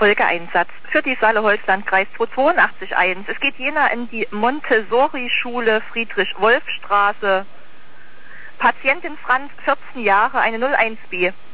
Folgeeinsatz für die Saale-Holz-Landkreis 2881. Es geht jener in die Montessori-Schule Friedrich-Wolf-Straße. Patientin Franz, 14 Jahre, eine 01B.